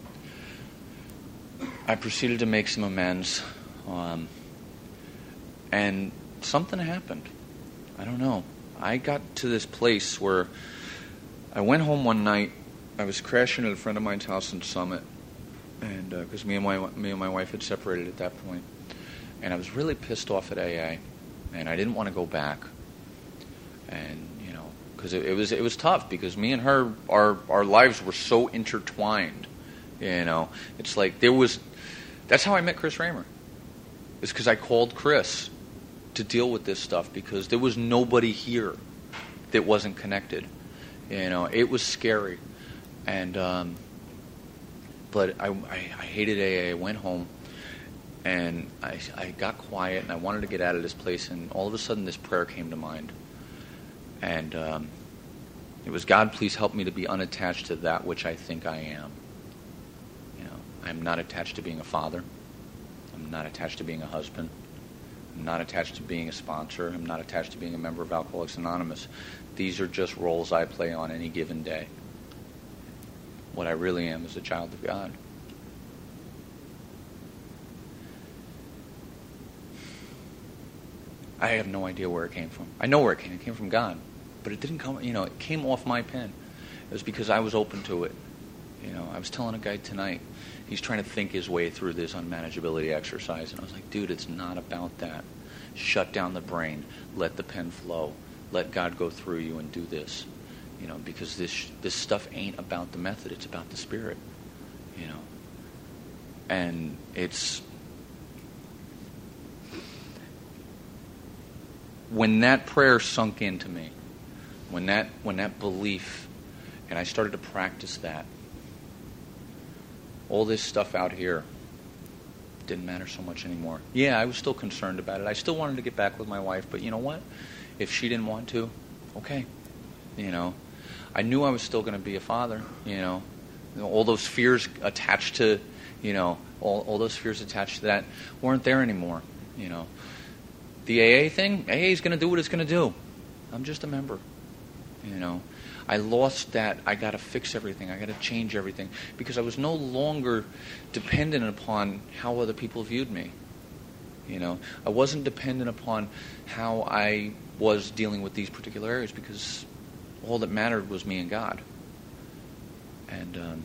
I proceeded to make some amends. Um, and something happened. I don't know. I got to this place where I went home one night. I was crashing at a friend of mine's house in Summit. And because uh, me and my me and my wife had separated at that point, and I was really pissed off at A A, and I didn't want to go back. And you know, because it, it was it was tough because me and her, our our lives were so intertwined. You know, it's like there was. That's how I met Chris Raymer. It's because I called Chris to deal with this stuff because there was nobody here that wasn't connected. You know, it was scary, and. Um, But I, I, I hated A A. I went home, and I, I got quiet, and I wanted to get out of this place, and all of a sudden this prayer came to mind. And um, it was, God, please help me to be unattached to that which I think I am. You know, I'm not attached to being a father. I'm not attached to being a husband. I'm not attached to being a sponsor. I'm not attached to being a member of Alcoholics Anonymous. These are just roles I play on any given day. What I really am is a child of God. I have no idea where it came from. I know where it came. It came from God. But it didn't come, you know, it came off my pen. It was because I was open to it. You know, I was telling a guy tonight, he's trying to think his way through this unmanageability exercise. And I was like, dude, it's not about that. shut down the brain, let the pen flow, let God go through you and do this. You know, because this this stuff ain't about the method, it's about the Spirit. You know. And it's when that prayer sunk into me, when that when that belief, and I started to practice that, all this stuff out here didn't matter so much anymore. Yeah, I was still concerned about it. I still wanted to get back with my wife, but you know what? If she didn't want to, okay. You know, I knew I was still going to be a father, you know. You know, all those fears attached to, you know, all, all those fears attached to that weren't there anymore, you know. The A A thing, A A is going to do what it's going to do. I'm just a member, you know. I lost that, I got to fix everything, I got to change everything, because I was no longer dependent upon how other people viewed me, you know. I wasn't dependent upon how I was dealing with these particular areas, because all that mattered was me and God. And um,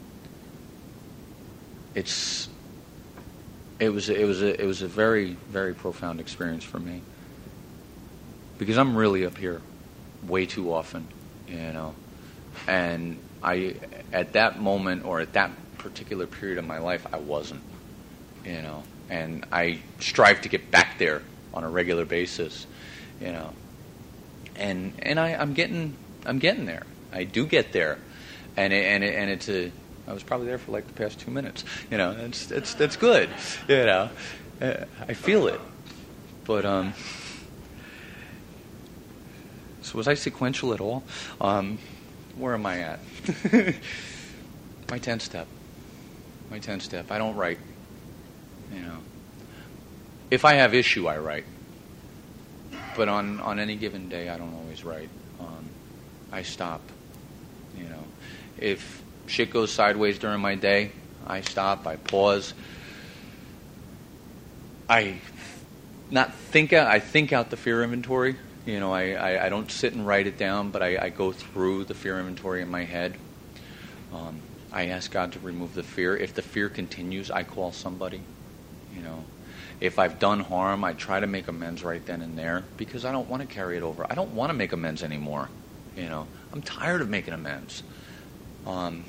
it's it was it was a, it was a very very profound experience for me, because I'm really up here way too often, you know. And I at that moment, or at that particular period of my life, I wasn't, you know. And I strive to get back there on a regular basis, you know. And and I, I'm getting I'm getting there. I do get there, and it, and it, and it's a. I was probably there for like the past two minutes. You know, it's it's that's good. You know, uh, I feel it. But um, so was I sequential at all? Um, where am I at? My tenth step. My tenth step. I don't write. You know, if I have issue, I write. But on, on any given day, I don't always write. Um, I stop. You know, if shit goes sideways during my day, I stop. I pause. I not think out. I think out the fear inventory. You know, I, I, I don't sit and write it down, but I, I go through the fear inventory in my head. Um, I ask God to remove the fear. If the fear continues, I call somebody. You know. If I've done harm, I try to make amends right then and there, because I don't want to carry it over. I don't want to make amends anymore. You know, I'm tired of making amends. Um,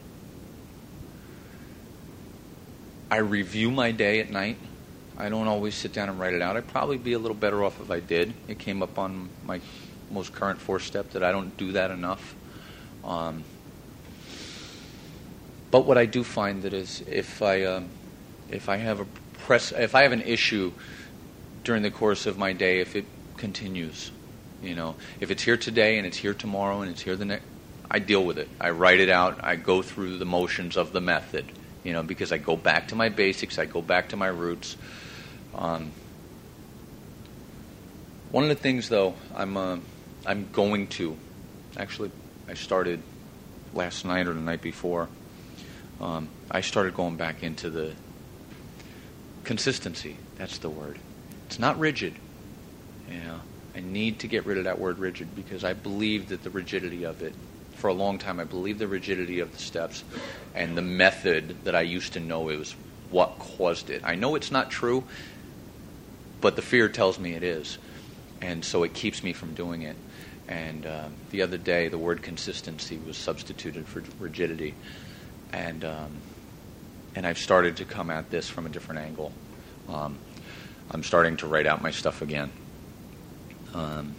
I review my day at night. I don't always sit down and write it out. I'd probably be a little better off if I did. It came up on my most current fourth step that I don't do that enough. Um, but what I do find that is if I um, if I have a Press, if I have an issue during the course of my day, if it continues, you know, if it's here today and it's here tomorrow and it's here the next, I deal with it. I write it out. I go through the motions of the method, you know, because I go back to my basics. I go back to my roots. Um, one of the things, though, I'm uh, I'm going to, actually, I started last night or the night before. Um, I started going back into the consistency, that's the word. It's not rigid. You know, I need to get rid of that word rigid, because I believe that the rigidity of it, for a long time, I believed the rigidity of the steps and the method that I used to know, it was what caused it. I know it's not true, but the fear tells me it is. And so it keeps me from doing it. And uh, the other day, the word consistency was substituted for rigidity. And um, and I've started to come at this from a different angle. Um, I'm starting to write out my stuff again. Um,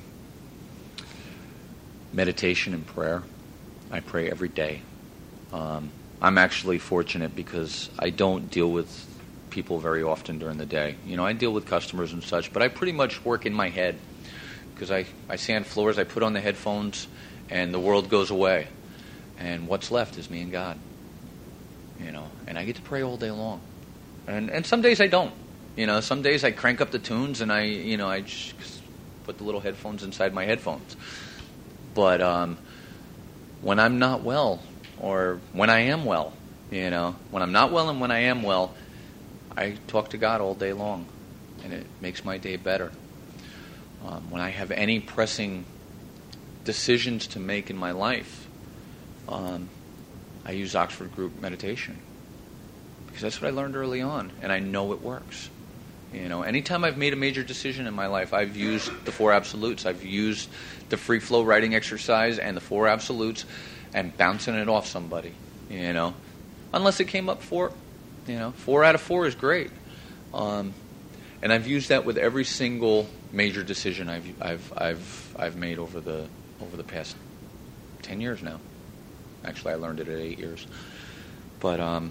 meditation and prayer. I pray every day. Um, I'm actually fortunate because I don't deal with people very often during the day. You know, I deal with customers and such, but I pretty much work in my head, because I, I sand floors, I put on the headphones, and the world goes away. And what's left is me and God. You know, and I get to pray all day long. And and some days I don't. You know, some days I crank up the tunes and I, you know, I just put the little headphones inside my headphones. But um, when I'm not well, or when I am well, you know, when I'm not well and when I am well, I talk to God all day long, and it makes my day better. Um, when I have any pressing decisions to make in my life, um, I use Oxford Group meditation, because that's what I learned early on, and I know it works. You know, anytime I've made a major decision in my life, I've used the four absolutes. I've used the free flow writing exercise and the four absolutes and bouncing it off somebody, you know. Unless it came up four, you know, four out of four is great. Um, and I've used that with every single major decision I've I've I've I've made over the over the past ten years now. Actually, I learned it at eight years. But um,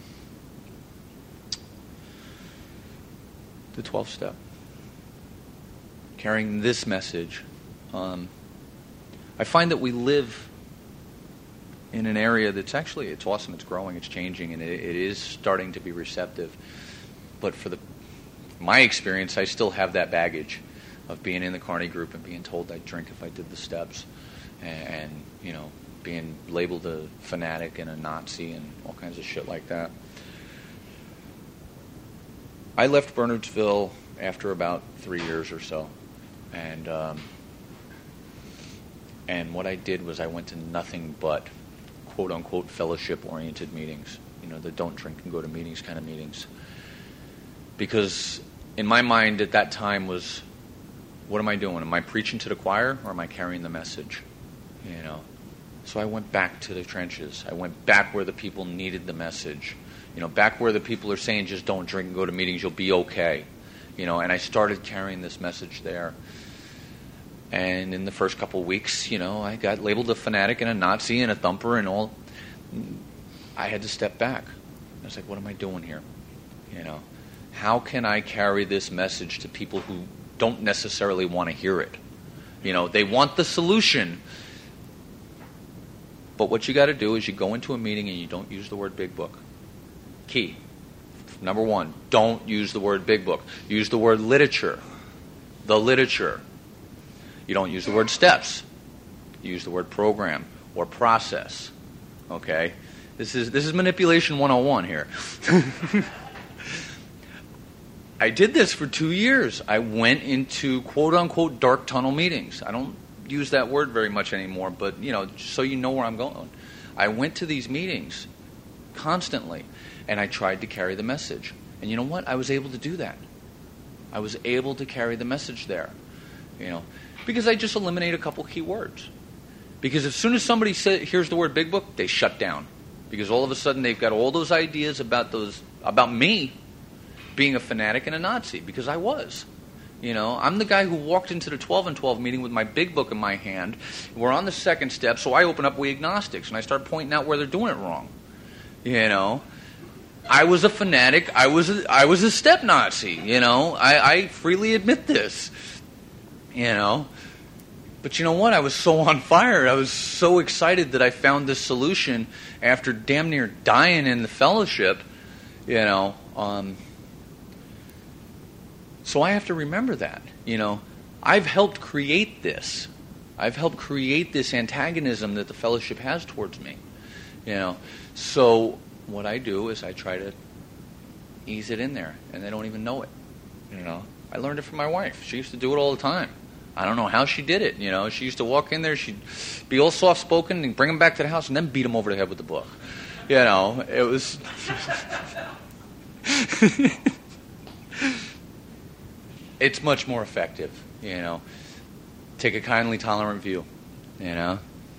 the twelfth step, carrying this message. Um, I find that we live in an area that's actually, it's awesome, it's growing, it's changing, and it, it is starting to be receptive. But for the my experience, I still have that baggage of being in the Carney group and being told I'd drink if I did the steps, and, and you know, being labeled a fanatic and a Nazi and all kinds of shit like that. I left Bernardsville after about three years or so, and um, and what I did was I went to nothing but quote-unquote fellowship-oriented meetings, you know, the don't drink and go to meetings kind of meetings. Because in my mind at that time was, what am I doing? Am I preaching to the choir or am I carrying the message? You know, so I went back to the trenches. I went back where the people needed the message. You know, back where the people are saying just don't drink and go to meetings, you'll be okay. You know, and I started carrying this message there. And in the first couple of weeks, you know, I got labeled a fanatic and a Nazi and a thumper and all. I had to step back. I was like, what am I doing here? You know, how can I carry this message to people who don't necessarily want to hear it? You know, they want the solution. But what you got to do is you go into a meeting and you don't use the word big book. Key. Number one, don't use the word big book. Use the word literature. The literature. You don't use the word steps. You use the word program or process. Okay? This is this is manipulation one oh one here. I did this for two years. I went into quote-unquote dark tunnel meetings. I don't use that word very much anymore, but, you know, just so you know where I'm going. I went to these meetings constantly, and I tried to carry the message. And you know what? I was able to do that. I was able to carry the message there, you know, because I just eliminate a couple key words. Because as soon as somebody say, hears the word big book, they shut down. Because all of a sudden they've got all those ideas about those about me being a fanatic and a Nazi, because I was. You know, I'm the guy who walked into the twelve and twelve meeting with my big book in my hand. We're on the second step, so I open up We Agnostics, and I start pointing out where they're doing it wrong. You know, I was a fanatic. I was a, I was a step Nazi, you know. I, I freely admit this, you know. But you know what? I was so on fire. I was so excited that I found this solution after damn near dying in the fellowship, you know. Um, so I have to remember that, you know. I've helped create this. I've helped create this antagonism that the fellowship has towards me, you know. So what I do is I try to ease it in there, and they don't even know it, you know. I learned it from my wife. She used to do it all the time. I don't know how she did it, you know. She used to walk in there, she'd be all soft-spoken and bring him back to the house and then beat him over the head with the book. You know, it was... It's much more effective, you know. Take a kindly, tolerant view, you know.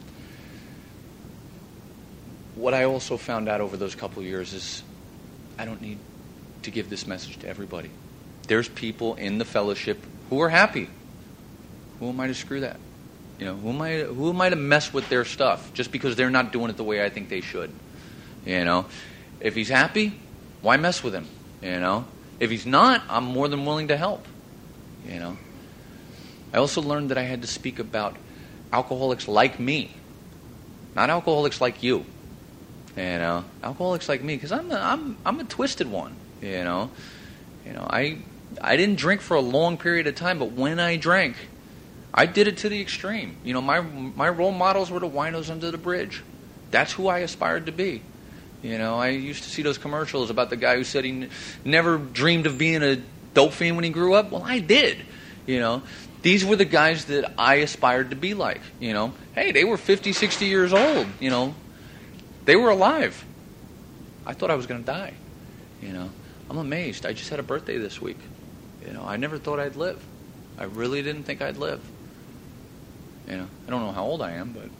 What I also found out over those couple of years is I don't need to give this message to everybody. There's people in the fellowship who are happy. Who am I to screw that? You know, who am I? Who am I to mess with their stuff just because they're not doing it the way I think they should? You know, if he's happy, why mess with him? You know, if he's not, I'm more than willing to help. You know, I also learned that I had to speak about alcoholics like me, not alcoholics like you. You know, alcoholics like me, because I'm a, I'm I'm a twisted one. You know, you know, I I didn't drink for a long period of time, but when I drank, I did it to the extreme. You know, my my role models were the winos under the bridge. That's who I aspired to be. You know, I used to see those commercials about the guy who said he n- never dreamed of being a dope fiend when he grew up. Well, I did. You know, these were the guys that I aspired to be like. You know, hey, they were fifty, sixty years old. You know, they were alive. I thought I was going to die. You know, I'm amazed. I just had a birthday this week. You know, I never thought I'd live. I really didn't think I'd live. You know, I don't know how old I am, but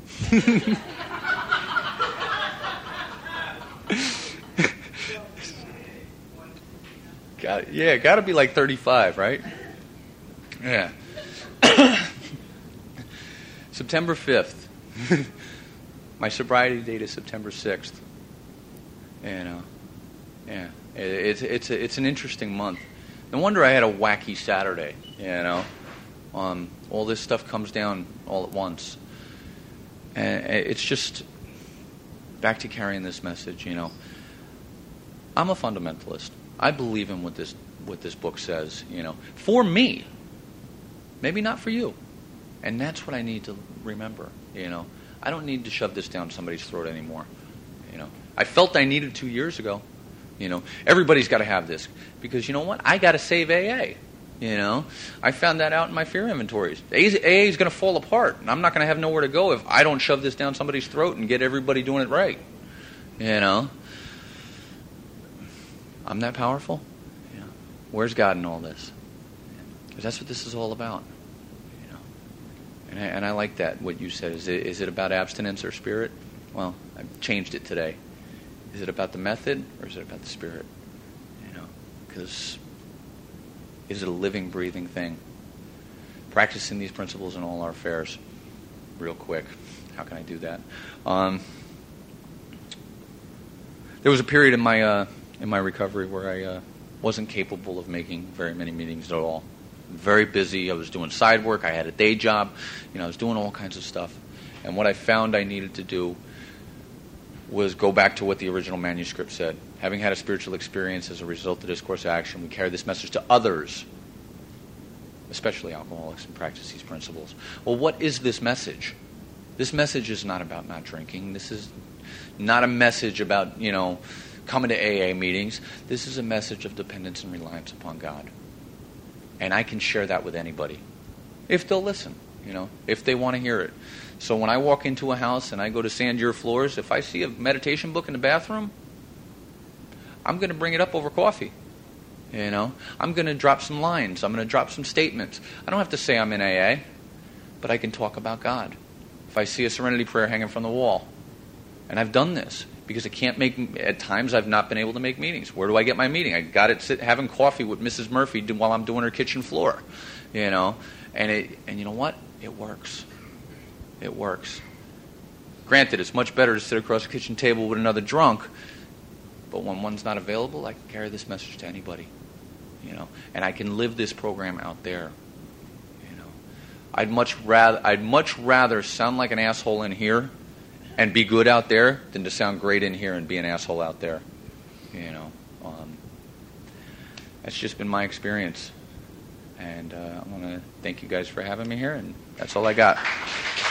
got yeah, got to be like thirty-five, right? Yeah. September fifth. My sobriety date is September sixth. You know, yeah, it, it's it's a, it's an interesting month. No wonder I had a wacky Saturday. You know, um, all this stuff comes down all at once, and it's just back to carrying this message. You know, I'm a fundamentalist. I believe in what this what this book says. You know, for me, maybe not for you, and that's what I need to remember. You know, I don't need to shove this down somebody's throat anymore. You know, I felt I needed two years ago. You know, everybody's got to have this because you know what? I got to save A A. You know, I found that out in my fear inventories. A A is going to fall apart, and I'm not going to have nowhere to go if I don't shove this down somebody's throat and get everybody doing it right. You know, I'm that powerful. You know, where's God in all this? Because that's what this is all about. You know, and I, and I like that. What you said is it is it about abstinence or spirit? Well, I've changed it today. Is it about the method or is it about the spirit? You know, because is it a living, breathing thing? Practicing these principles in all our affairs. Real quick, how can I do that? Um, there was a period in my uh, in my recovery where I uh, wasn't capable of making very many meetings at all. Very busy. I was doing side work. I had a day job. You know, I was doing all kinds of stuff. And what I found I needed to do was go back to what the original manuscript said. Having had a spiritual experience as a result of this course of action, we carry this message to others, especially alcoholics, and practice these principles. Well, what is this message? This message is not about not drinking. This is not a message about, you know, coming to A A meetings. This is a message of dependence and reliance upon God. And I can share that with anybody, if they'll listen, you know, if they want to hear it. So when I walk into a house and I go to sand your floors, if I see a meditation book in the bathroom, I'm going to bring it up over coffee. You know, I'm going to drop some lines. I'm going to drop some statements. I don't have to say I'm in A A, but I can talk about God. If I see a serenity prayer hanging from the wall, and I've done this because I can't make, at times I've not been able to make meetings. Where do I get my meeting? I got it sit, having coffee with Missus Murphy while I'm doing her kitchen floor. You know, and it, and you know what? It works. It works. Granted, it's much better to sit across the kitchen table with another drunk, but when one's not available, I can carry this message to anybody, you know, and I can live this program out there, you know. I'd much rather I'd much rather sound like an asshole in here and be good out there than to sound great in here and be an asshole out there, you know. Um, that's just been my experience, and uh, I want to thank you guys for having me here, and that's all I got.